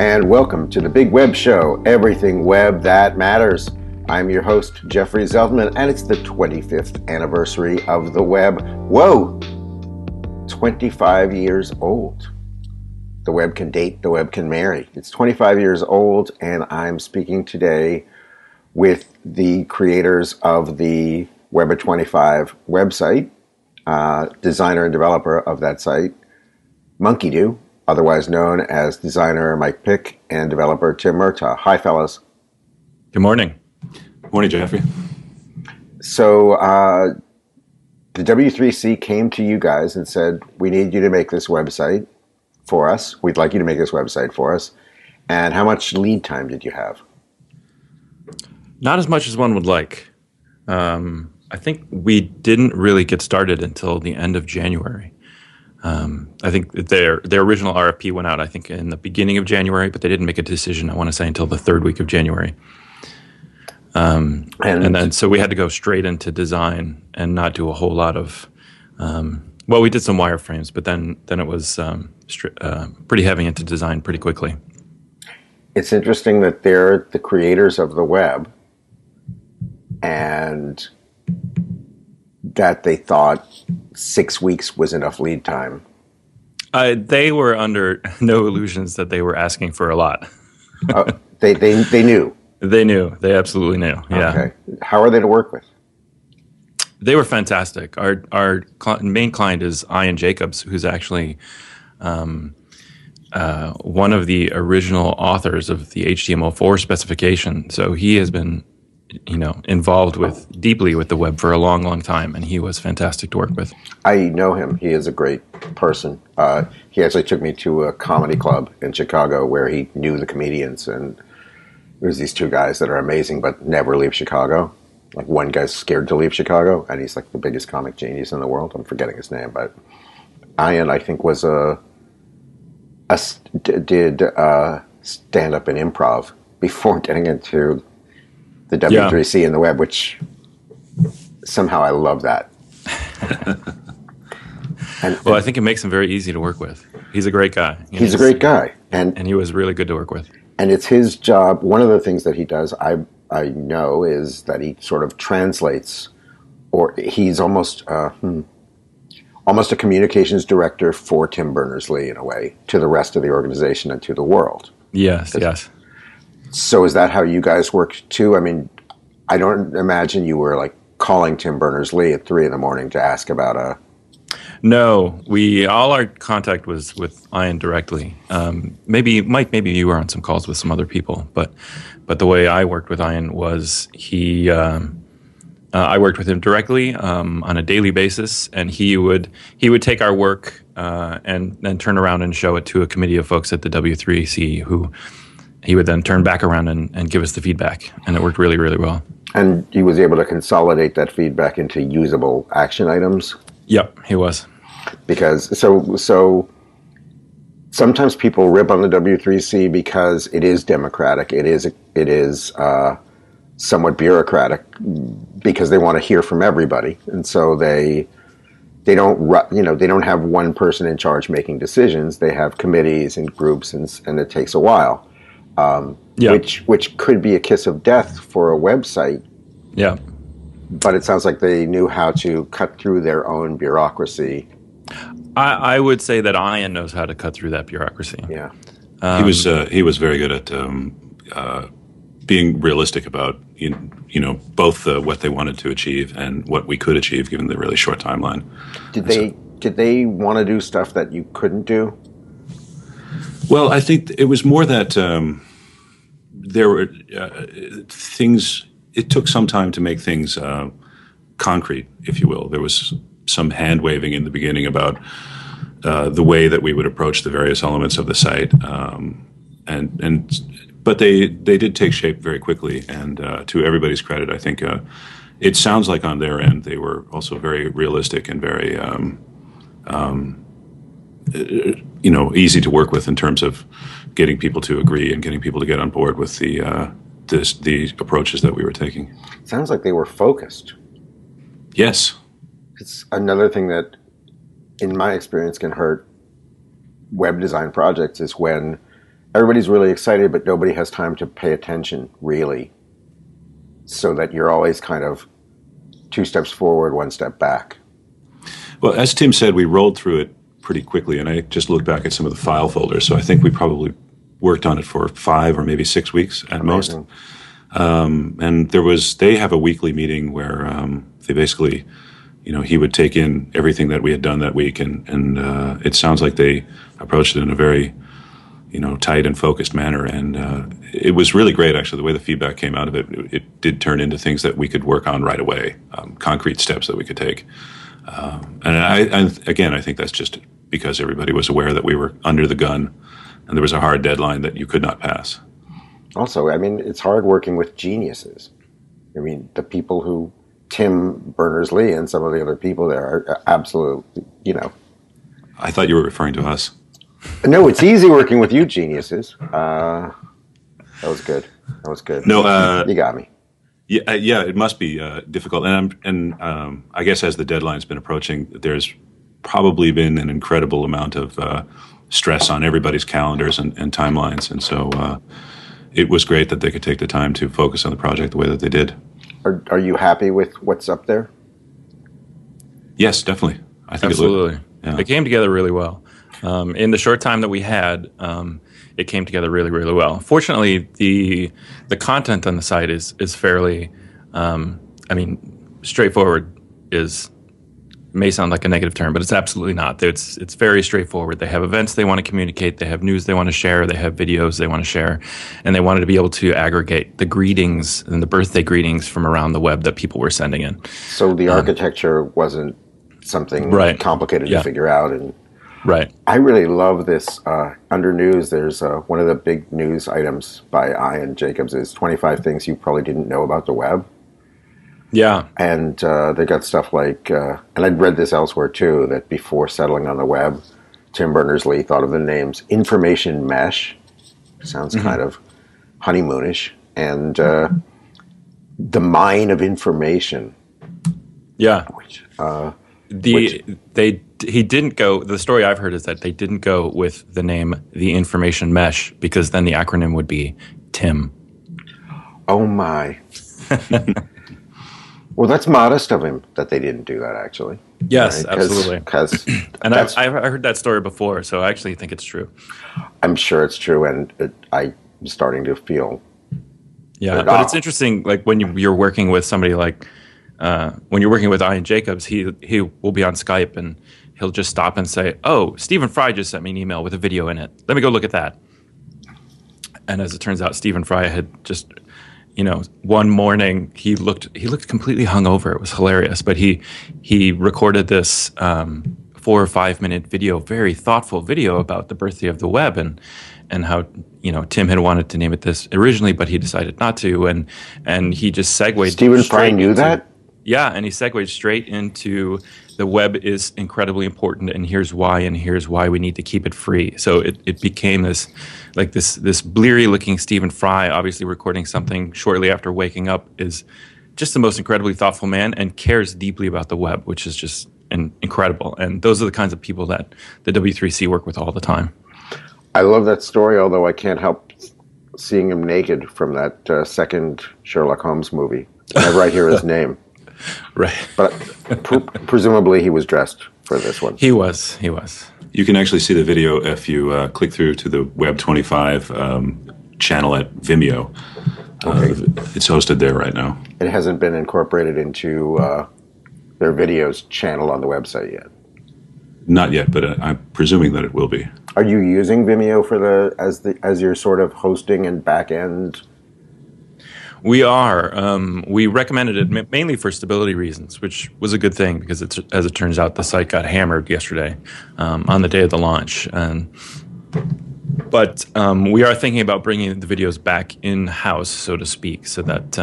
and welcome to the Big Web Show, everything web that matters. I'm your host, Jeffrey Zeltman, and it's the 25th anniversary of the web. Whoa! 25 years old. The web can date, the web can marry. It's 25 years old, and I'm speaking today with the creators of the Web at 25 website, designer and developer of that site, MonkeyDo, otherwise known as designer Mike Pick and developer Tim Murtaugh. Hi, fellas. Good morning. Good morning, Jeffrey. So the W3C came to you guys and said, we need you to make this website for us. We'd like you to make this website for us. And how much lead time did you have? Not as much as one would like. I think we didn't really get started until the end of January. I think their original RFP went out, I think, in the beginning of January, but they didn't make a decision, I want to say, until the third week of January. And then so we had to go straight into design and not do a whole lot of, well, we did some wireframes, but then it was pretty heavy into design pretty quickly. It's interesting that they're the creators of the web and that they thought 6 weeks was enough lead time. They were under no illusions that they were asking for a lot. They knew. They knew. They absolutely knew. Yeah. Okay. How are they to work with? They were fantastic. Our main client is Ian Jacobs, who's actually one of the original authors of the HTML4 specification. So he has been, involved deeply with the web for a long, long time, and he was fantastic to work with. I know him. He is a great person. He actually took me to a comedy club in Chicago where he knew the comedians, and there's these two guys that are amazing but never leave Chicago. Like one guy's scared to leave Chicago, and he's like the biggest comic genius in the world. I'm forgetting his name, but Ian, I think, was did stand-up and improv before getting into the W3C and the web, which somehow I love that. Well, I think it makes him very easy to work with. He's a great guy. He's a great guy. And he was really good to work with. And it's his job. One of the things that he does, I know, is that he sort of translates, or he's almost a communications director for Tim Berners-Lee in a way, to the rest of the organization and to the world. Yes. So is that how you guys worked too? I mean, I don't imagine you were like calling Tim Berners-Lee at 3 a.m. to ask about a... No, all our contact was with Ian directly. Maybe Mike, maybe you were on some calls with some other people, but the way I worked with Ian was I worked with him directly on a daily basis, and he would take our work and then turn around and show it to a committee of folks at the W3C who he would then turn back around and give us the feedback, and it worked really, really well. And he was able to consolidate that feedback into usable action items? Yep, he was. Because so sometimes people rip on the W3C because it is democratic. It is somewhat bureaucratic because they want to hear from everybody, and so they don't have one person in charge making decisions. They have committees and groups, and it takes a while. Which could be a kiss of death for a website. Yeah. But it sounds like they knew how to cut through their own bureaucracy. I would say that Ian knows how to cut through that bureaucracy. Yeah. He was very good at being realistic about both what they wanted to achieve and what we could achieve given the really short timeline. Did they want to do stuff that you couldn't do? Well, I think it was more that there were things. It took some time to make things concrete, if you will. There was some hand waving in the beginning about the way that we would approach the various elements of the site, but they did take shape very quickly. And to everybody's credit, I think it sounds like on their end they were also very realistic and very easy to work with in terms of getting people to agree and getting people to get on board with the approaches that we were taking. Sounds like they were focused. Yes. It's another thing that, in my experience, can hurt web design projects is when everybody's really excited, but nobody has time to pay attention, really. So that you're always kind of 2 steps forward, 1 step back. Well, as Tim said, we rolled through it pretty quickly, and I just looked back at some of the file folders. So I think we probably worked on it for 5 or maybe 6 weeks at most. And they have a weekly meeting where they basically, he would take in everything that we had done that week, and it sounds like they approached it in a very, tight and focused manner. And it was really great, actually, the way the feedback came out of it. It did turn into things that we could work on right away, concrete steps that we could take. And I think that's just because everybody was aware that we were under the gun and there was a hard deadline that you could not pass. Also, I mean, it's hard working with geniuses. I mean, the people who Tim Berners-Lee and some of the other people there are absolutely, I thought you were referring to us. No, it's easy working with you geniuses. That was good. No, you got me. Yeah, it must be difficult, and I guess as the deadline's been approaching, there's probably been an incredible amount of stress on everybody's calendars and timelines, and so it was great that they could take the time to focus on the project the way that they did. Are you happy with what's up there? Yes, definitely. I think absolutely. Yeah. It came together really well. In the short time that we had, it came together really, really well. Fortunately, the content on the site is fairly, straightforward may sound like a negative term, but it's absolutely not. It's very straightforward. They have events they want to communicate. They have news they want to share. They have videos they want to share. And they wanted to be able to aggregate the greetings and the birthday greetings from around the web that people were sending in. So the architecture wasn't something complicated to figure out. And right. I really love this. Under news, there's one of the big news items by Ian Jacobs is 25 things you probably didn't know about the web. Yeah. And they got stuff like, and I'd read this elsewhere too, that before settling on the web, Tim Berners-Lee thought of the names information mesh, sounds kind of honeymoonish, and the mine of information. Yeah. He didn't go, the story I've heard is that they didn't go with the name the information mesh because then the acronym would be TIM. Oh my. Well, that's modest of him that they didn't do that, actually. Yes, right? Absolutely. And I've heard that story before, so I actually think it's true. I'm sure it's true, and I'm starting to feel... Yeah, but it's interesting, like when you're working with somebody like... when you're working with Ian Jacobs, he will be on Skype, and he'll just stop and say, "Oh, Stephen Fry just sent me an email with a video in it. Let me go look at that." And as it turns out, Stephen Fry had just... one morning he looked completely hungover. It was hilarious, but he recorded this 4 or 5 minute video, very thoughtful video about the birthday of the web and how Tim had wanted to name it this originally, but he decided not to, and he just segued. Stephen Fry knew that? Yeah, and he segued straight into the web is incredibly important, and here's why we need to keep it free. So it became this bleary-looking Stephen Fry, obviously recording something shortly after waking up, is just the most incredibly thoughtful man and cares deeply about the web, which is just incredible. And those are the kinds of people that the W3C work with all the time. I love that story, although I can't help seeing him naked from that second Sherlock Holmes movie. Whenever I hear his name. Right. But presumably he was dressed for this one. He was. You can actually see the video if you click through to the Web 25 channel at Vimeo. Okay. It's hosted there right now. It hasn't been incorporated into their videos channel on the website yet. Not yet, but I'm presuming that it will be. Are you using Vimeo as your sort of hosting and back end? We are. We recommended it mainly for stability reasons, which was a good thing because, as it turns out, the site got hammered yesterday on the day of the launch. But we are thinking about bringing the videos back in-house, so to speak, so that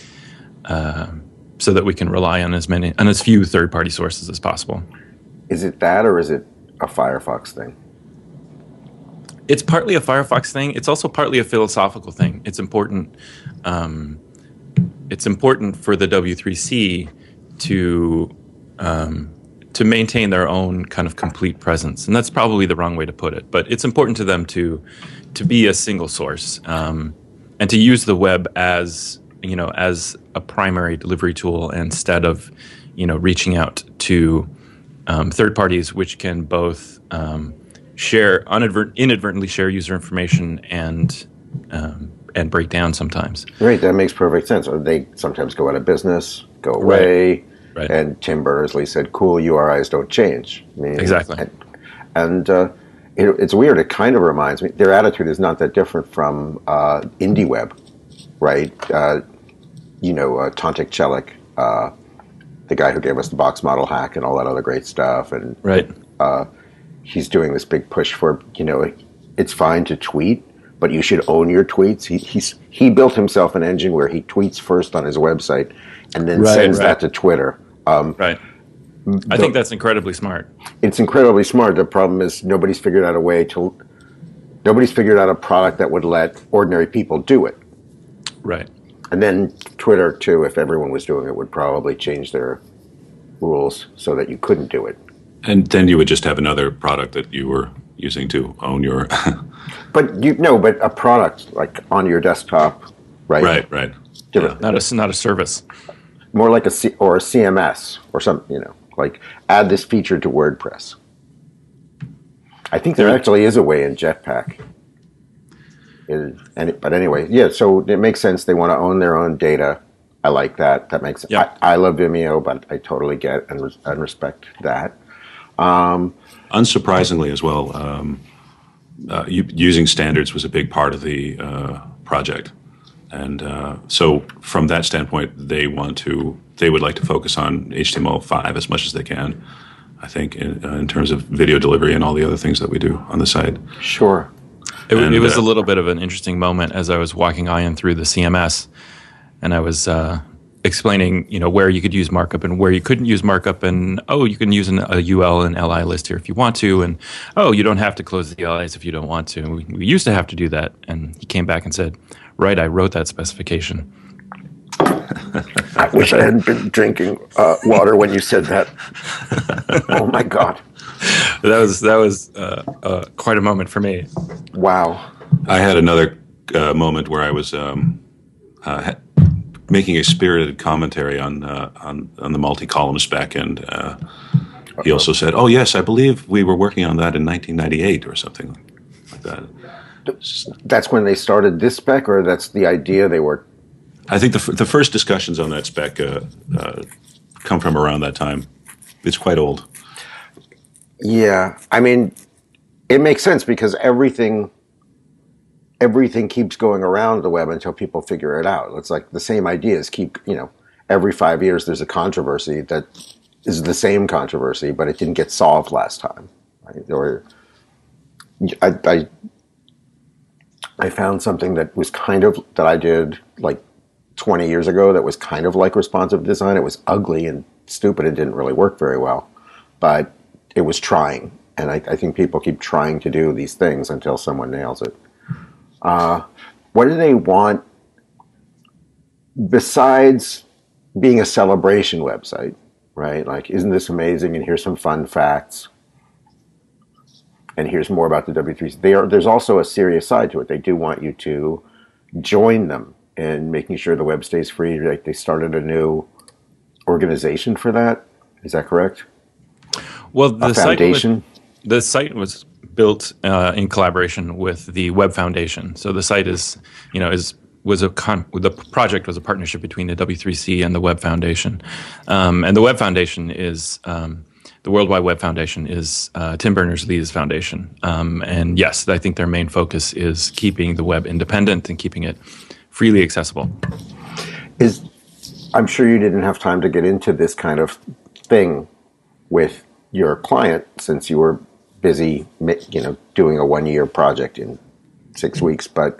we can rely on as few third-party sources as possible. Is it that, or is it a Firefox thing? It's partly a Firefox thing. It's also partly a philosophical thing. It's important. It's important for the W3C to maintain their own kind of complete presence, and that's probably the wrong way to put it. But it's important to them to be a single source, and to use the web as a primary delivery tool instead of reaching out to third parties, which can both inadvertently share user information and break down sometimes. Right, that makes perfect sense. Or they sometimes go out of business, go away, right. And Tim Berners-Lee said, "Cool, URIs don't change." I mean, exactly. And it's weird. It kind of reminds me. Their attitude is not that different from IndieWeb, right? Tontik Celik, the guy who gave us the box model hack and all that other great stuff, and right. He's doing this big push for it's fine to tweet, but you should own your tweets. He built himself an engine where he tweets first on his website and then sends that to Twitter. Right. I think that's incredibly smart. It's incredibly smart. The problem is nobody's figured out a product that would let ordinary people do it. Right. And then Twitter too, if everyone was doing it, would probably change their rules so that you couldn't do it. And then you would just have another product that you were using to own your. But a product like on your desktop, right? Right. Yeah. Not a service. More like a CMS or something, like add this feature to WordPress. I think there actually is a way in Jetpack. But anyway, yeah. So it makes sense. They want to own their own data. I like that. That makes sense. Yeah. I love Vimeo, but I totally get and respect that. Unsurprisingly, as well, using standards was a big part of the project, and so from that standpoint, they would like to focus on HTML5 as much as they can. I think in terms of video delivery and all the other things that we do on the site. Sure. It was a little bit of an interesting moment as I was walking Ian through the CMS, and I was explaining, where you could use markup and where you couldn't use markup, and you can use a UL and LI list here if you want to, and you don't have to close the LIs if you don't want to. We used to have to do that, and he came back and said, "Right, I wrote that specification." I wish I hadn't been drinking water when you said that. Oh my God. That was quite a moment for me. Wow. I had another moment where I was making a spirited commentary on the multi-column spec, and he also said, "Oh yes, I believe we were working on that in 1998 or something like that." That's when they started this spec, or that's the idea they were. I think the first discussions on that spec come from around that time. It's quite old. Yeah, I mean, it makes sense because everything keeps going around the web until people figure it out. It's like the same ideas keep, every 5 years there's a controversy that is the same controversy, but it didn't get solved last time. Right? Or I found something that I did like 20 years ago that was kind of like responsive design. It was ugly and stupid and didn't really work very well, but it was trying. And I think people keep trying to do these things until someone nails it. What do they want besides being a celebration website, right? Like, isn't this amazing? And here's some fun facts. And here's more about the W3C. There's also a serious side to it. They do want you to join them in making sure the web stays free. Like, they started a new organization for that. Is that correct? Well, the foundation. The site was built in collaboration with the Web Foundation. So the site the project was a partnership between the W3C and the Web Foundation. And the Web Foundation is the World Wide Web Foundation is Tim Berners-Lee's foundation. And yes, I think their main focus is keeping the web independent and keeping it freely accessible. I'm sure you didn't have time to get into this kind of thing with your client since you were busy, doing a 1-year project in 6 weeks. But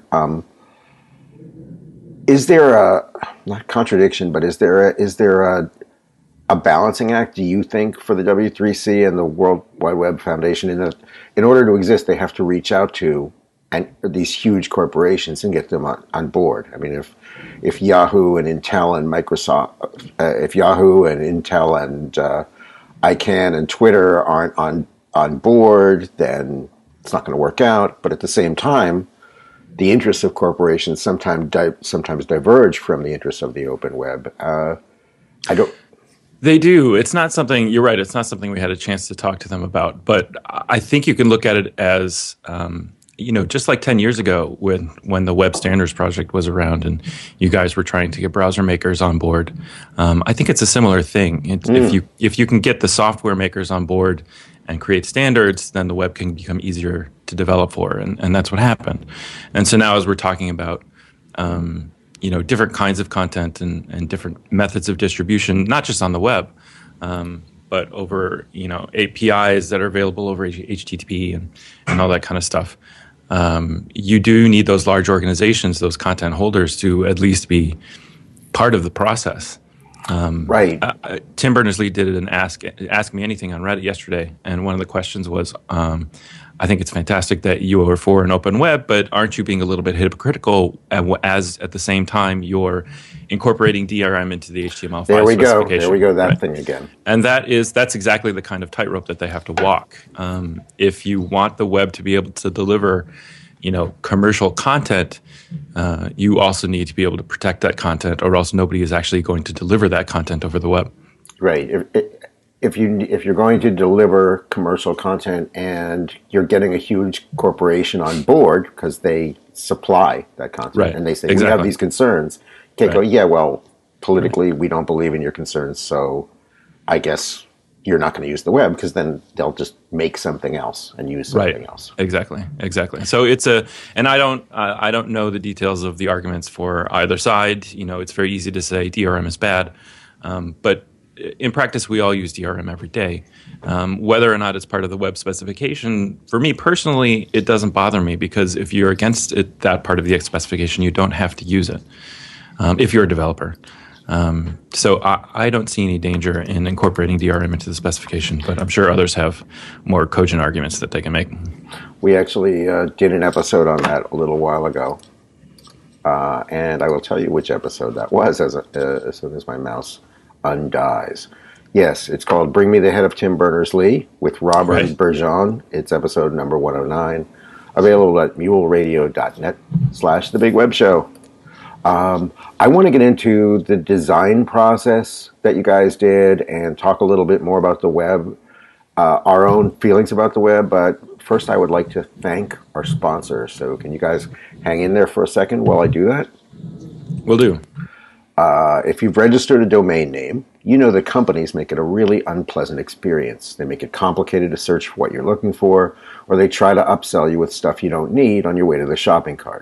is there not contradiction, but is there a balancing act, do you think, for the W3C and the World Wide Web Foundation? In order to exist, they have to reach out to these huge corporations and get them on board. I mean, if Yahoo and Intel and Microsoft, if Yahoo and Intel and ICANN and Twitter aren't on board, then it's not going to work out. But at the same time, the interests of corporations sometimes diverge from the interests of the open web. I don't. They do. It's not something, you're right, it's not something we had a chance to talk to them about. But I think you can look at it as, just like 10 years ago when the Web Standards Project was around and you guys were trying to get browser makers on board. I think it's a similar thing. If you can get the software makers on board and create standards, then the web can become easier to develop for. And that's what happened. And so now as we're talking about different kinds of content and different methods of distribution, not just on the web, but over APIs that are available over HTTP and all that kind of stuff. You do need those large organizations, those content holders, to at least be part of the process. Right. Tim Berners-Lee did an Ask Me Anything on Reddit yesterday, and one of the questions was, I think it's fantastic that you are for an open web, but aren't you being a little bit hypocritical as at the same time you're incorporating DRM into the HTML5 specification? There we go, that thing again. And that's exactly the kind of tightrope that they have to walk. If you want the web to be able to deliver, commercial content, you also need to be able to protect that content, or else nobody is actually going to deliver that content over the web. Right. If you're going to deliver commercial content and you're getting a huge corporation on board because they supply that content, right, and they say, we have these concerns, you can't go, yeah, well, politically, we don't believe in your concerns, so I guess you're not going to use the web, because then they'll just make something else and use something else. Exactly. So and I don't know the details of the arguments for either side. It's very easy to say DRM is bad, but in practice, we all use DRM every day. Whether or not it's part of the web specification, for me personally, it doesn't bother me, because if you're against that part of the specification, you don't have to use it if you're a developer. So I don't see any danger in incorporating DRM into the specification, but I'm sure others have more cogent arguments that they can make. We actually did an episode on that a little while ago, and I will tell you which episode that was as soon as my mouse undies. Yes, it's called Bring Me the Head of Tim Berners-Lee with Robert Bergeon. It's episode number 109, available at muleradio.net/The Big Web Show. I want to get into the design process that you guys did and talk a little bit more about the web, our own feelings about the web, but first I would like to thank our sponsors. So can you guys hang in there for a second while I do that? Will do. If you've registered a domain name, you know that companies make it a really unpleasant experience. They make it complicated to search for what you're looking for, or they try to upsell you with stuff you don't need on your way to the shopping cart.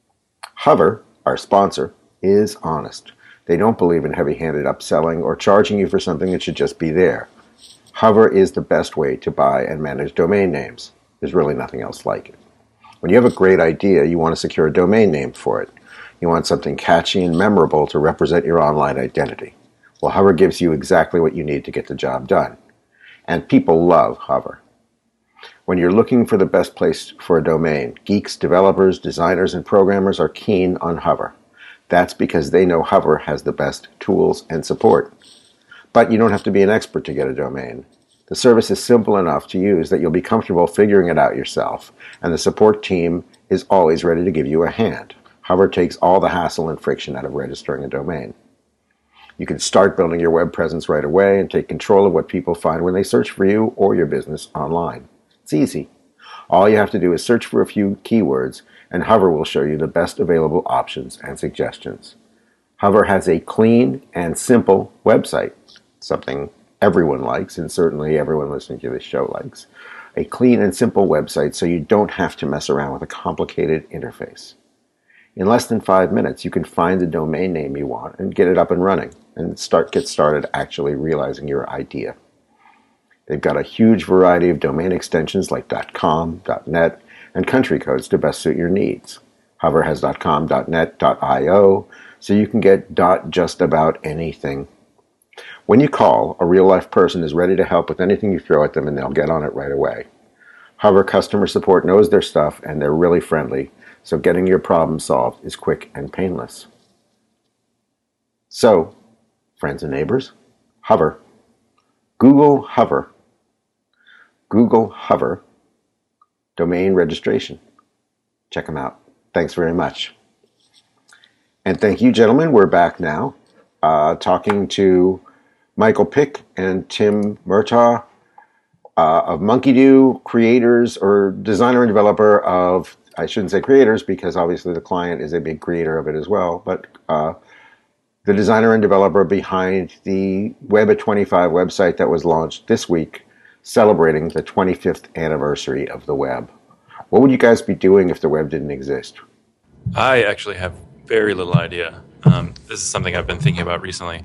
Hover, our sponsor, is honest. They don't believe in heavy-handed upselling or charging you for something that should just be there. Hover is the best way to buy and manage domain names. There's really nothing else like it. When you have a great idea, you want to secure a domain name for it. You want something catchy and memorable to represent your online identity. Well, Hover gives you exactly what you need to get the job done. And people love Hover. When you're looking for the best place for a domain, geeks, developers, designers, and programmers are keen on Hover. That's because they know Hover has the best tools and support. But you don't have to be an expert to get a domain. The service is simple enough to use that you'll be comfortable figuring it out yourself, and the support team is always ready to give you a hand. Hover takes all the hassle and friction out of registering a domain. You can start building your web presence right away and take control of what people find when they search for you or your business online. It's easy. All you have to do is search for a few keywords, and Hover will show you the best available options and suggestions. Hover has a clean and simple website, something everyone likes, and certainly everyone listening to this show likes. A clean and simple website so you don't have to mess around with a complicated interface. In less than 5 minutes, you can find the domain name you want and get it up and running, and get started actually realizing your idea. They've got a huge variety of domain extensions like .com, .net, and country codes to best suit your needs. Hover has .com, .net, .io, so you can get just about anything. When you call, a real-life person is ready to help with anything you throw at them, and they'll get on it right away. Hover customer support knows their stuff, and they're really friendly, so getting your problem solved is quick and painless. So, friends and neighbors, Hover. Google Hover. Google Hover domain registration. Check them out. Thanks very much. And thank you, gentlemen. We're back now talking to Michael Pick and Tim Murtaugh of MonkeyDo, creators or designer and developer of, I shouldn't say creators because obviously the client is a big creator of it as well, but the designer and developer behind the Web at 25 website that was launched this week, celebrating the 25th anniversary of the web. What would you guys be doing if the web didn't exist? I actually have very little idea. This is something I've been thinking about recently.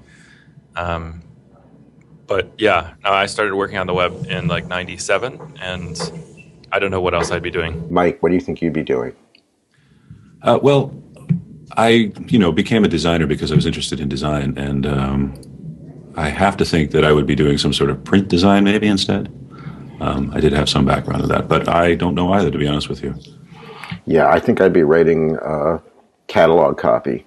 But yeah, I started working on the web in like 97, and I don't know what else I'd be doing. Mike, what do you think you'd be doing? Well, I became a designer because I was interested in design, and I have to think that I would be doing some sort of print design maybe instead. I did have some background in that, but I don't know either, to be honest with you. Yeah, I think I'd be writing catalog copy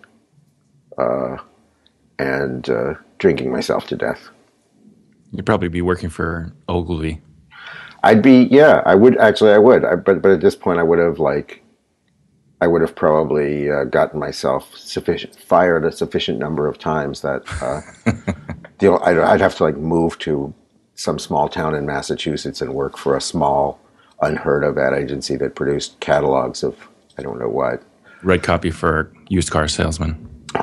and drinking myself to death. You'd probably be working for Ogilvy. I would. But at this point, I would have probably gotten myself fired a sufficient number of times that I'd have to like move to some small town in Massachusetts and work for a small, unheard of ad agency that produced catalogs of I don't know what. Write copy for used car salesman.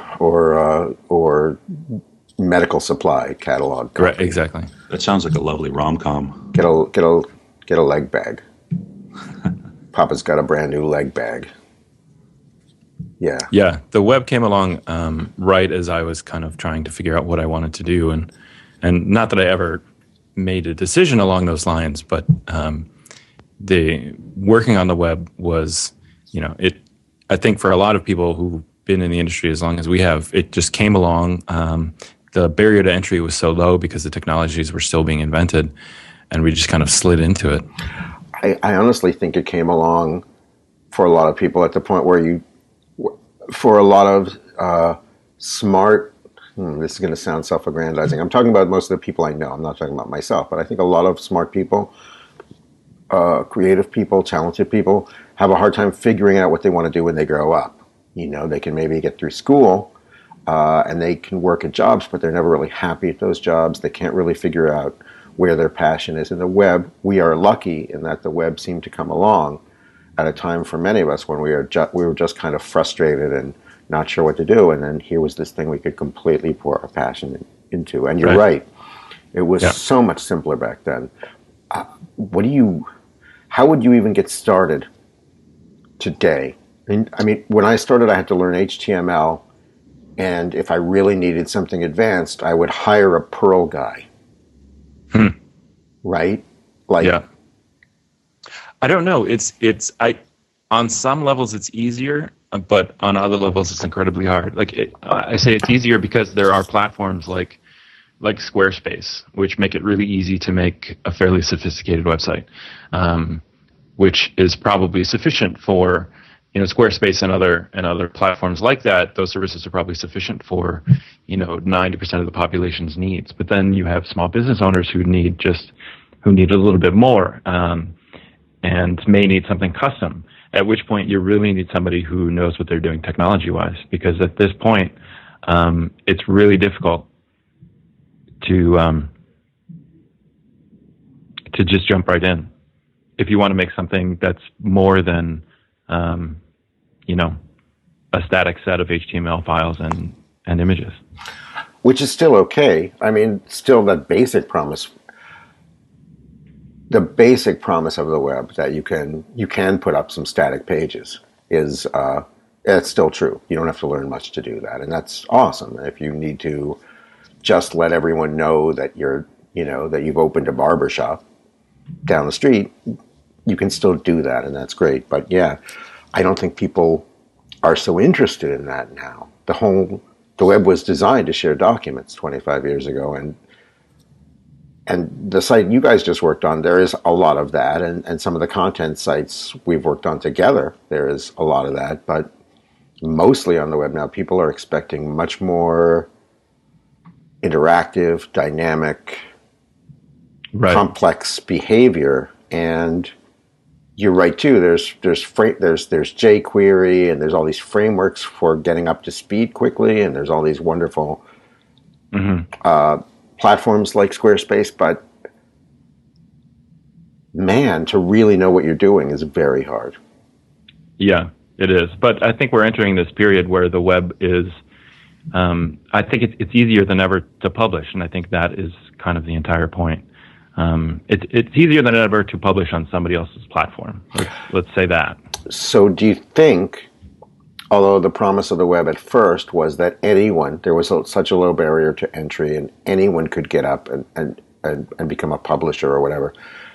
Or medical supply catalog copy. Right, exactly. That sounds like a lovely rom-com. Get a leg bag. Papa's got a brand new leg bag. Yeah. Yeah, the web came along right as I was kind of trying to figure out what I wanted to do, and not that I ever made a decision along those lines, but the working on the web was, I think for a lot of people who've been in the industry as long as we have, it just came along. The barrier to entry was so low because the technologies were still being invented, and we just kind of slid into it. I honestly think it came along for a lot of people at the point where for a lot of smart, this is going to sound self-aggrandizing. I'm talking about most of the people I know. I'm not talking about myself, but I think a lot of smart people, creative people, talented people have a hard time figuring out what they want to do when they grow up. They can maybe get through school and they can work at jobs, but they're never really happy at those jobs. They can't really figure out where their passion is. In the web, we are lucky in that the web seemed to come along at a time for many of us when we were just kind of frustrated and not sure what to do. And then here was this thing we could completely pour our passion into. And you're right. It was so much simpler back then. How would you even get started today? I mean, when I started, I had to learn HTML. And if I really needed something advanced, I would hire a Perl guy. Right? I don't know. On some levels it's easier, but on other levels it's incredibly hard. I say it's easier because there are platforms like Squarespace, which make it really easy to make a fairly sophisticated website, which is probably sufficient for Squarespace and other platforms like that. Those services are probably sufficient for 90% of the population's needs. But then you have small business owners who need a little bit more. And may need something custom, at which point you really need somebody who knows what they're doing technology-wise, because at this point, it's really difficult to just jump right in. If you want to make something that's more than, a static set of HTML files and images. Which is still okay. I mean, still that basic promise. The basic promise of the web that you can put up some static pages is it's still true. You don't have to learn much to do that, and that's awesome. If you need to just let everyone know that that you've opened a barber shop down the street, you can still do that, and that's great. But yeah, I don't think people are so interested in that now. The web was designed to share documents 25 years ago, and the site you guys just worked on, there is a lot of that, and some of the content sites we've worked on together, there is a lot of that, but mostly on the web now, people are expecting much more interactive, dynamic, complex behavior. And you're right too. There's jQuery, and there's all these frameworks for getting up to speed quickly, and there's all these wonderful platforms like Squarespace. But man, to really know what you're doing is very hard. Yeah, it is. But I think we're entering this period where the web is. I think it's easier than ever to publish, and I think that is kind of the entire point. It's easier than ever to publish on somebody else's platform. Let's say that. So do you think, although the promise of the web at first was that there was such a low barrier to entry and anyone could get up and become a publisher or whatever.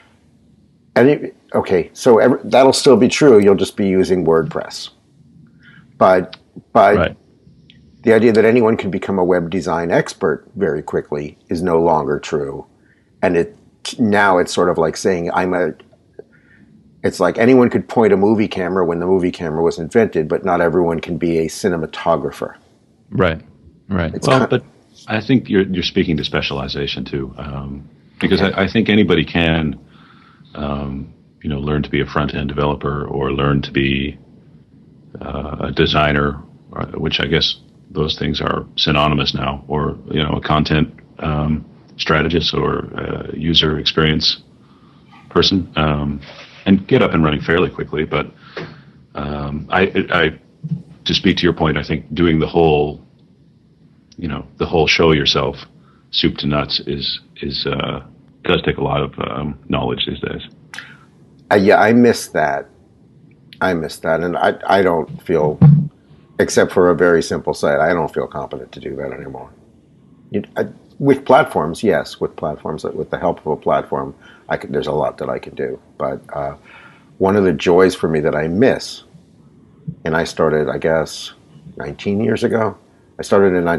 So that'll still be true. You'll just be using WordPress. But right. The idea that anyone can become a web design expert very quickly is no longer true. And now it's sort of like saying it's like anyone could point a movie camera when the movie camera was invented, but not everyone can be a cinematographer. Right. But I think you're speaking to specialization too, because I think anybody can, learn to be a front-end developer or learn to be a designer, which I guess those things are synonymous now, or a content strategist or user experience person, and get up and running fairly quickly. But I to speak to your point, I think doing the whole show yourself, soup to nuts, does take a lot of knowledge these days. I miss that, and I don't feel, except for a very simple site, I don't feel competent to do that anymore. With platforms, yes. With the help of a platform, there's a lot that I can do. But one of the joys for me that I miss, and I started, I guess, 19 years ago. I started in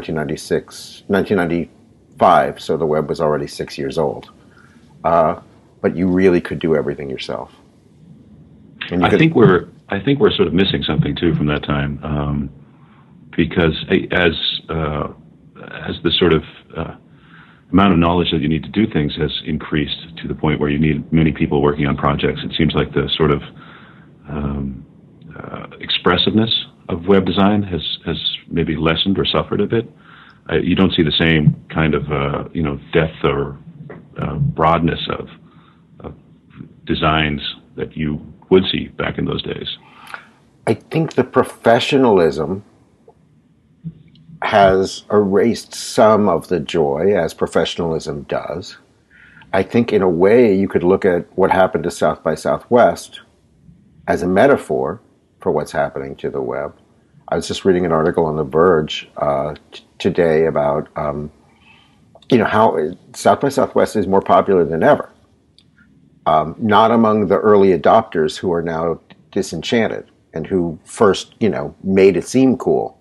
1995, so the web was already 6 years old. But you really could do everything yourself. I think we're sort of missing something too from that time, because as the sort of amount of knowledge that you need to do things has increased to the point where you need many people working on projects, it seems like the sort of expressiveness of web design has maybe lessened or suffered a bit. You don't see the same kind of depth or broadness of designs that you would see back in those days. I think the professionalism has erased some of the joy, as professionalism does. I think in a way you could look at what happened to South by Southwest as a metaphor for what's happening to the web. I was just reading an article on The Verge today about how South by Southwest is more popular than ever. Not among the early adopters who are now disenchanted and who first, made it seem cool.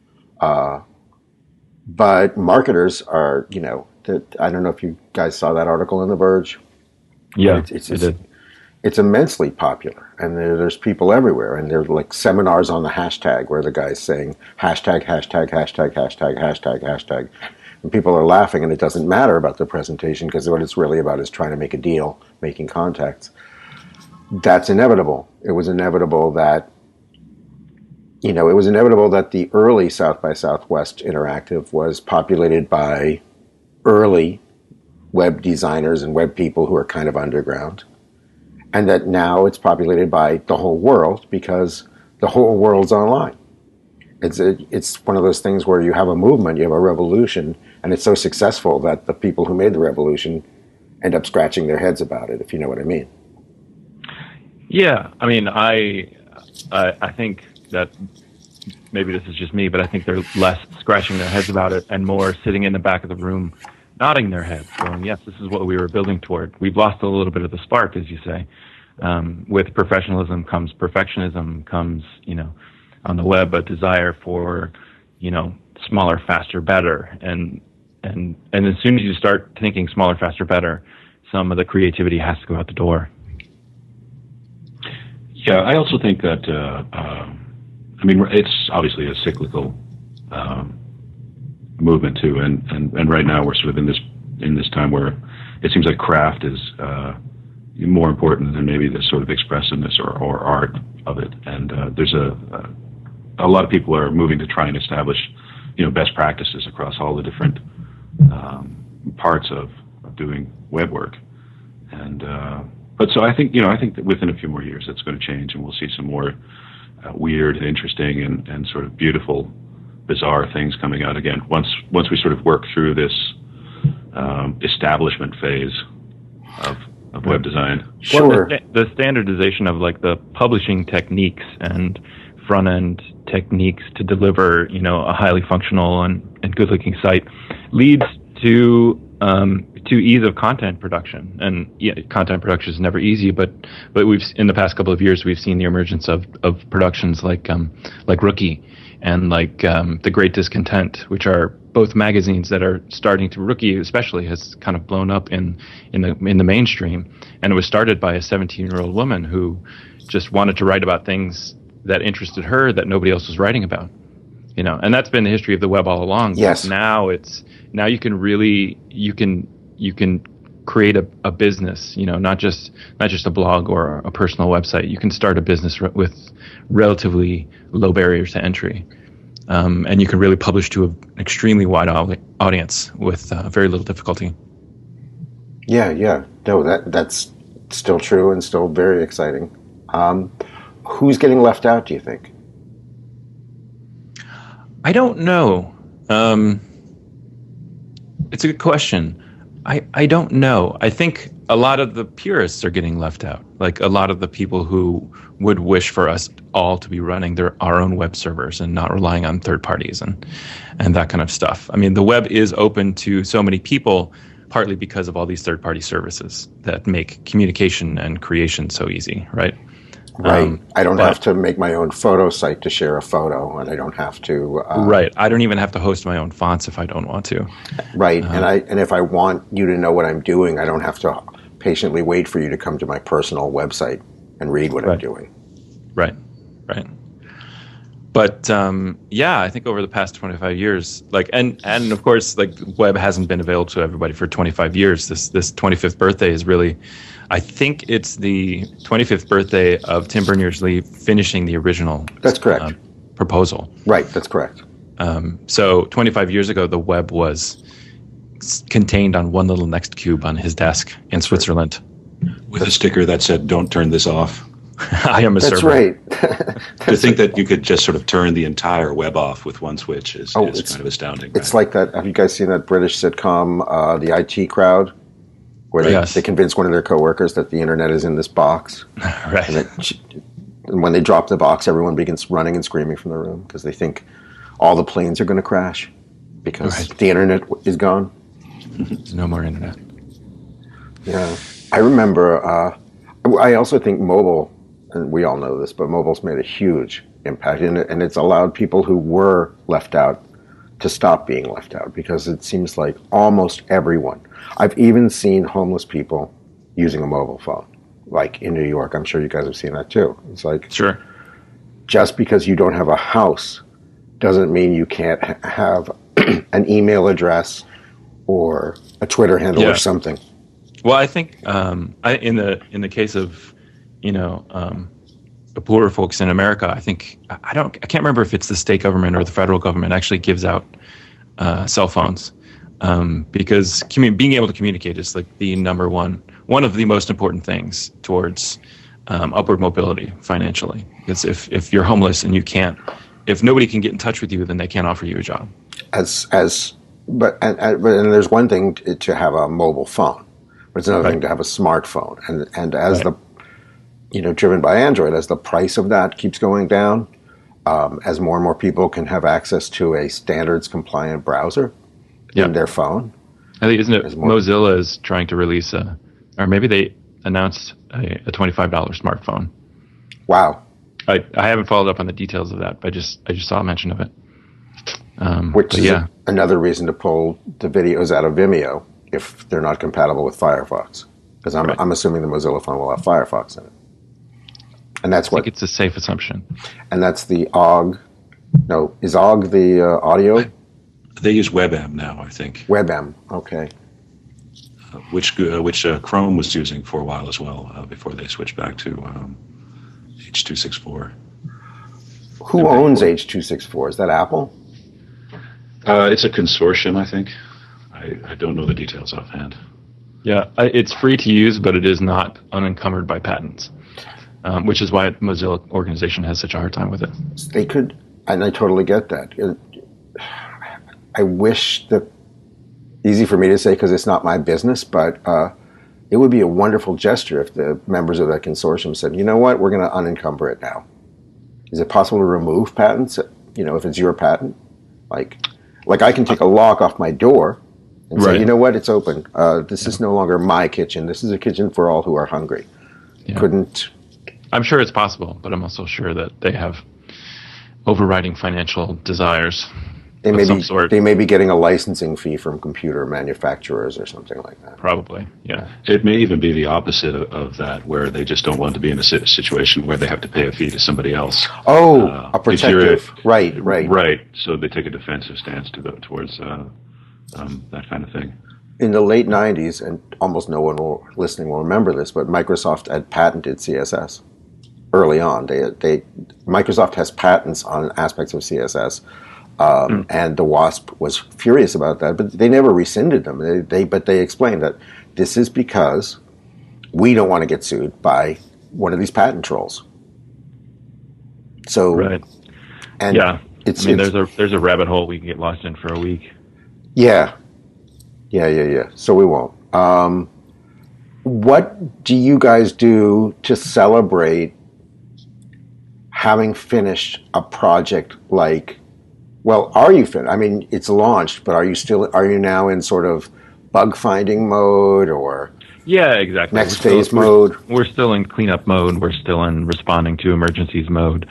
But marketers are, I don't know if you guys saw that article in The Verge. Yeah, I did. It's immensely popular, and there's people everywhere, and there's like seminars on the hashtag where the guy's saying hashtag, hashtag, hashtag, hashtag, hashtag, hashtag. And people are laughing, and it doesn't matter about the presentation because what it's really about is trying to make a deal, making contacts. That's inevitable. It was inevitable that the early South by Southwest Interactive was populated by early web designers and web people who are kind of underground, and that now it's populated by the whole world because the whole world's online. It's one of those things where you have a movement, you have a revolution, and it's so successful that the people who made the revolution end up scratching their heads about it, if you know what I mean. Yeah, I mean, I think that maybe this is just me, but I think they're less scratching their heads about it and more sitting in the back of the room, nodding their heads, going, yes, this is what we were building toward. We've lost a little bit of the spark, as you say. With professionalism comes perfectionism, comes, on the web, a desire for, smaller, faster, better. And as soon as you start thinking smaller, faster, better, some of the creativity has to go out the door. Yeah, I also think that, it's obviously a cyclical movement too, and right now we're sort of in this time where it seems like craft is more important than maybe the sort of expressiveness or art of it. And there's a lot of people are moving to try and establish, best practices across all the different parts of doing web work. And but so I think that within a few more years that's going to change, and we'll see some more weird and interesting and sort of beautiful, bizarre things coming out again. Once we sort of work through this establishment phase of web design. Sure. Well, the standardization of like the publishing techniques and front end techniques to deliver, a highly functional and good looking site leads to ease of content production. And content production is never easy, but we've in the past couple of years we've seen the emergence of productions like Rookie and like The Great Discontent, which are both magazines that are starting to. Rookie especially has kind of blown up in the mainstream, and it was started by a 17-year-old woman who just wanted to write about things that interested her that nobody else was writing about, and that's been the history of the web all along. Yes. Now you can create a business, not just a blog or a personal website. You can start a business with relatively low barriers to entry. And you can really publish to an extremely wide audience with very little difficulty. Yeah. No, that's still true and still very exciting. Who's getting left out, do you think? I don't know. It's a good question. I don't know. I think a lot of the purists are getting left out. Like a lot of the people who would wish for us all to be running our own web servers and not relying on third parties and that kind of stuff. I mean, the web is open to so many people, partly because of all these third party services that make communication and creation so easy, right? Right. I don't have to make my own photo site to share a photo, and I don't have to. Right. I don't even have to host my own fonts if I don't want to. Right. And if I want you to know what I'm doing, I don't have to patiently wait for you to come to my personal website and read what I'm doing. Right. But I think over the past 25 years, and of course, web hasn't been available to everybody for 25 years. This 25th birthday is really, I think it's the 25th birthday of Tim Berners-Lee finishing the original. That's correct. Proposal. Right. That's correct. So 25 years ago, the web was contained on one little Nextcube on his desk in Switzerland, with a sticker that said, "Don't turn this off." I am a server. That's right. To think that you could just sort of turn the entire web off with one switch is kind of astounding. It's like that. Have you guys seen that British sitcom, The IT Crowd, where they convince one of their coworkers that the internet is in this box? Right. And when they drop the box, everyone begins running and screaming from the room because they think all the planes are going to crash because the internet is gone. There's no more internet. Yeah. I remember, I also think mobile, and we all know this, but mobile's made a huge impact, and it's allowed people who were left out to stop being left out, because it seems like almost everyone. I've even seen homeless people using a mobile phone, like in New York. I'm sure you guys have seen that too. It's like, sure, just because you don't have a house doesn't mean you can't have an email address or a Twitter handle or something. Well, I think in the case of the poorer folks in America, I think I can't remember if it's the state government or the federal government actually gives out cell phones, because being able to communicate is like the one of the most important things towards upward mobility financially. Because if you're homeless and if nobody can get in touch with you, then they can't offer you a job. But there's one thing to have a mobile phone. But it's another thing to have a smartphone, and as driven by Android, as the price of that keeps going down, as more and more people can have access to a standards compliant browser in their phone. I think Mozilla is trying to release or maybe they announced a $25 smartphone. Wow. I haven't followed up on the details of that, but I just saw a mention of it. Which is another reason to pull the videos out of Vimeo if they're not compatible with Firefox, because I'm assuming the Mozilla phone will have Firefox in it, and that's I think it's a safe assumption. And that's the OGG. No, is OGG the audio? They use WebM now, I think. WebM, okay. which Chrome was using for a while as well before they switched back to H.264. Who owns H.264? Is that Apple? It's a consortium, I think. I don't know the details offhand. Yeah, it's free to use, but it is not unencumbered by patents, which is why Mozilla organization has such a hard time with it. They could, and I totally get that. I wish that, easy for me to say because it's not my business, but it would be a wonderful gesture if the members of that consortium said, you know what, we're going to unencumber it now. Is it possible to remove patents, if it's your patent? Like I can take a lock off my door and say, you know what, it's open. This is no longer my kitchen. This is a kitchen for all who are hungry. Yeah. I'm sure it's possible, but I'm also sure that they have overriding financial desires. They may be getting a licensing fee from computer manufacturers or something like that. Probably, yeah. It may even be the opposite of that, where they just don't want to be in a situation where they have to pay a fee to somebody else. Oh, a protective. Right. Right. So they take a defensive stance towards that kind of thing. In the late 90s, and almost no one listening will remember this, but Microsoft had patented CSS early on. Microsoft has patents on aspects of CSS. And the WASP was furious about that, but they never rescinded them. But they explained that this is because we don't want to get sued by one of these patent trolls. So, right. And yeah, there's a rabbit hole we can get lost in for a week. Yeah. So we won't. What do you guys do to celebrate having finished a project like? Well, are you finished? I mean, it's launched, but are you now in sort of bug finding mode or? Yeah, exactly. Next phase mode. We're still in cleanup mode. We're still in responding to emergencies mode.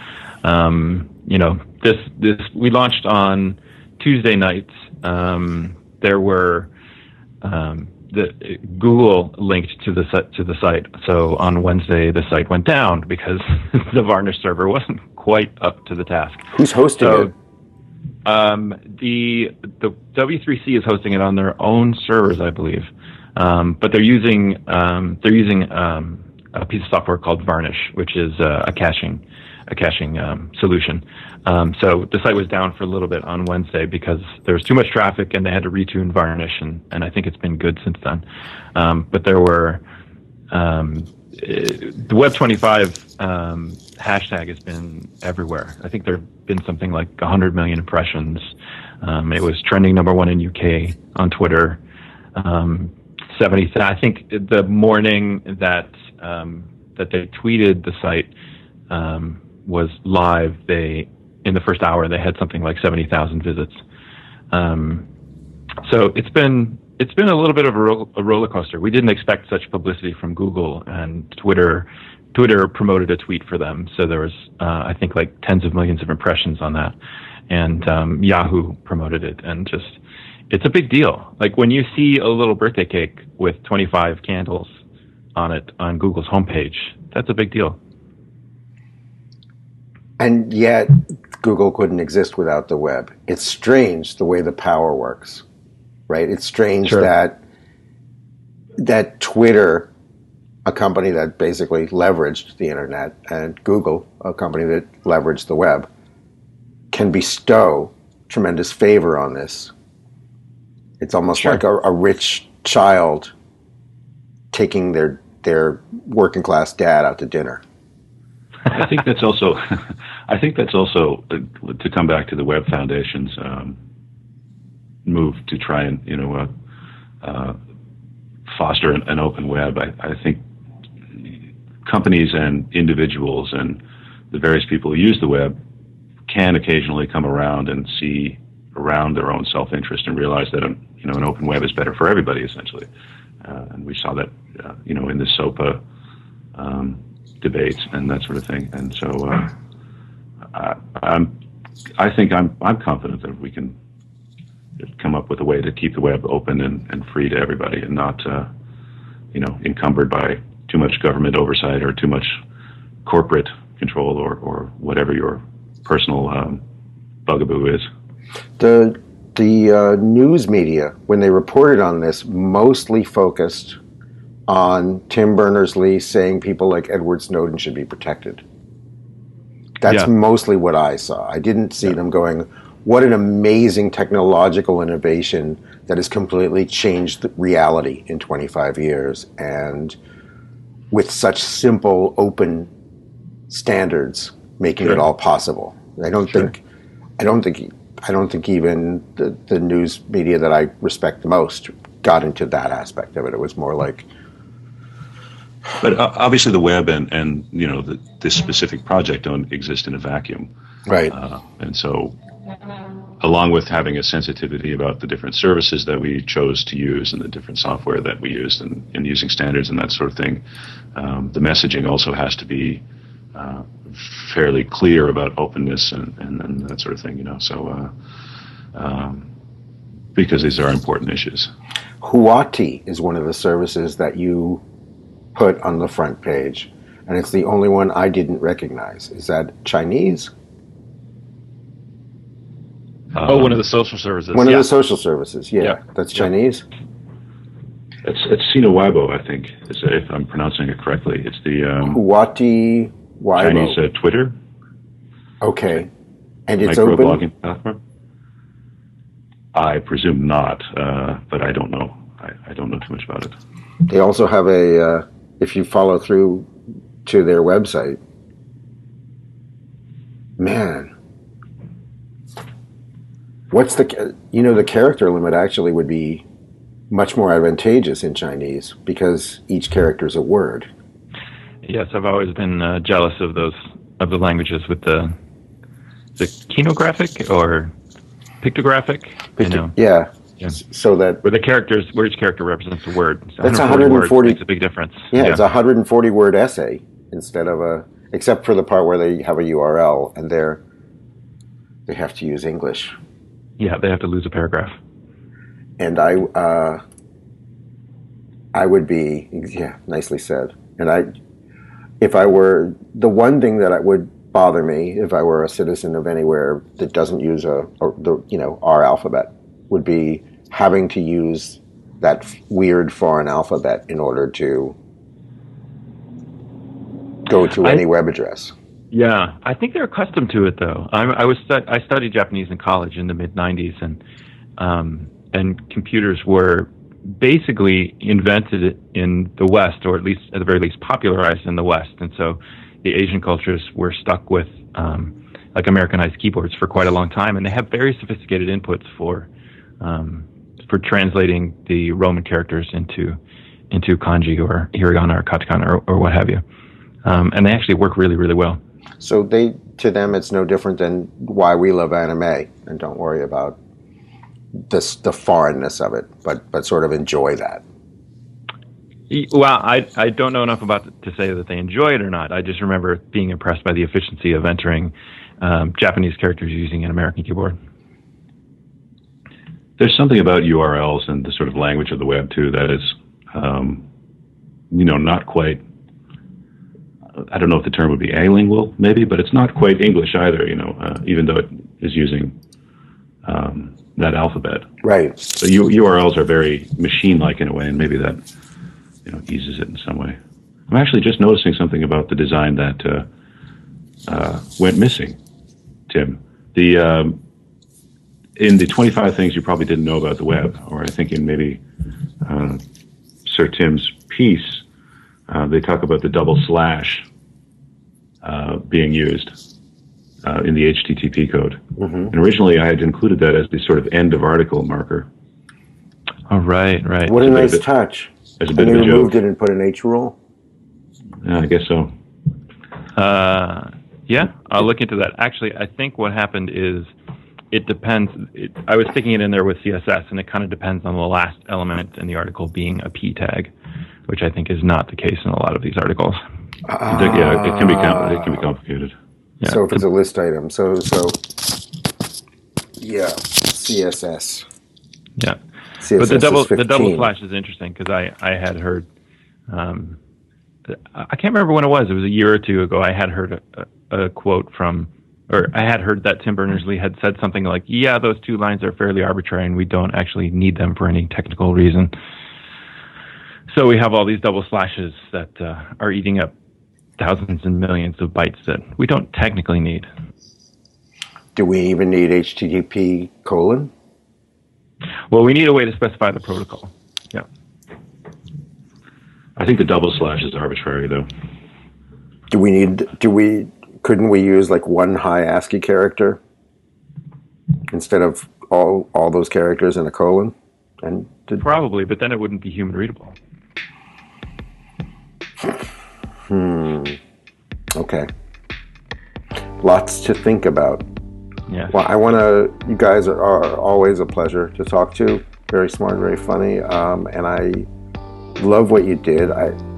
This we launched on Tuesday nights. There were the Google linked to the site. So on Wednesday, the site went down because the Varnish server wasn't quite up to the task. Who's hosting it? The W3C is hosting it on their own servers, I believe, but they're using a piece of software called Varnish, which is a caching solution. So the site was down for a little bit on Wednesday because there was too much traffic and they had to retune Varnish, and I think it's been good since then. But there were the Web25 hashtag has been everywhere. I think there have been something like 100 million impressions. It was trending #1 in UK on Twitter. 70. I think the morning that they tweeted the site was live. In the first hour they had something like 70,000 visits. So it's been a little bit of a roller coaster. We didn't expect such publicity from Google, and Twitter promoted a tweet for them. So there was, I think, like tens of millions of impressions on that. And Yahoo promoted it. And it's a big deal. Like when you see a little birthday cake with 25 candles on it on Google's homepage, that's a big deal. And yet Google couldn't exist without the web. It's strange the way the power works. Right? It's strange that Twitter, a company that basically leveraged the internet, and Google, a company that leveraged the web, can bestow tremendous favor on this. It's almost like a rich child taking their working class dad out to dinner. I think that's also to come back to the Web Foundation's move to try and foster an open web. I think companies and individuals and the various people who use the web can occasionally come around and see around their own self-interest and realize that an open web is better for everybody, essentially. And we saw that in the SOPA debates and that sort of thing. And so I think I'm confident that we can come up with a way to keep the web open and free to everybody, and not encumbered by too much government oversight or too much corporate control or whatever your personal bugaboo is. The the news media, when they reported on this, mostly focused on Tim Berners-Lee saying people like Edward Snowden should be protected. That's mostly what I saw. I didn't see them going, what an amazing technological innovation that has completely changed the reality in 25 years, and with such simple, open standards, making it all possible. I don't think even the news media that I respect the most got into that aspect of it. It was more like. But obviously, the web and this specific project don't exist in a vacuum, right? And so, along with having a sensitivity about the different services that we chose to use and the different software that we used and using standards and that sort of thing, the messaging also has to be fairly clear about openness and that sort of thing, So, because these are important issues. Huati is one of the services that you put on the front page, and it's the only one I didn't recognize. Is that Chinese? One of the social services. One of the social services, yeah. That's Chinese? It's Sina Weibo, I think, if I'm pronouncing it correctly. It's the Huati Weibo. Chinese Twitter. Okay. And it's open? Microblogging platform? I presume not, but I don't know. I don't know too much about it. They also have if you follow through to their website, man, what's the character limit actually would be much more advantageous in Chinese because each character is a word. Yes, I've always been jealous of the languages with the kinographic or pictographic. Yeah. So that where each character represents a word. So that's 140 makes a big difference. Yeah, it's a 140 word essay instead of except for the part where they have a URL and they have to use English. Yeah, they have to lose a paragraph. And I would be nicely said. And if I were the one thing that would bother me if I were a citizen of anywhere that doesn't use our alphabet would be having to use that weird foreign alphabet in order to go to any web address. Yeah, I think they're accustomed to it though. I studied Japanese in college in the mid '90s, and computers were basically invented in the West, or at the very least popularized in the West, and so the Asian cultures were stuck with like Americanized keyboards for quite a long time, and they have very sophisticated inputs for translating the Roman characters into kanji or hiragana or katakana or what have you, and they actually work really, really well. So to them, it's no different than why we love anime and don't worry about the foreignness of it, but sort of enjoy that. Well, I don't know enough about it to say that they enjoy it or not. I just remember being impressed by the efficiency of entering Japanese characters using an American keyboard. There's something about URLs and the sort of language of the web too that is, not quite. I don't know if the term would be alingual, maybe, but it's not quite English either. Even though it is using that alphabet. Right. So URLs are very machine-like in a way, and maybe that eases it in some way. I'm actually just noticing something about the design that went missing, Tim. In the 25 things you probably didn't know about the web, or I think in maybe Sir Tim's piece, they talk about the double slash being used in the HTTP code. Mm-hmm. And originally I had included that as the sort of end of article marker. Oh, right. What a nice touch. As a bit and of a they removed joke. it and put an H rule? Yeah, I guess so. Yeah, I'll look into that. Actually, I think what happened is it depends. I was sticking it in there with CSS, and it kind of depends on the last element in the article being a p tag, which I think is not the case in a lot of these articles. Yeah, it can be complicated. Yeah. So if it's a list item, so yeah, CSS. Yeah, CSS but the is double slash is interesting because I had heard. I can't remember when it was. It was a year or two ago. I had heard a quote from or I had heard that Tim Berners-Lee had said something like, yeah, those two lines are fairly arbitrary and we don't actually need them for any technical reason. So we have all these double slashes that are eating up thousands and millions of bytes that we don't technically need. Do we even need HTTP colon? Well, we need a way to specify the protocol. Yeah. I think the double slash is arbitrary, though. Couldn't we use like one high ASCII character instead of all those characters in a colon? Probably, but then it wouldn't be human readable. Okay. Lots to think about. Yeah. Well, you guys are always a pleasure to talk to. Very smart, very funny. And I love what you did.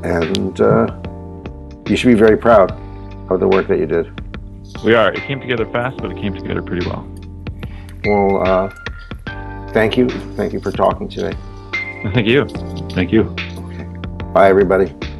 You should be very proud of the work that you did. We are. It came together fast, but it came together pretty well. Well, thank you. Thank you for talking today. Thank you. Thank you. Okay. Bye, everybody.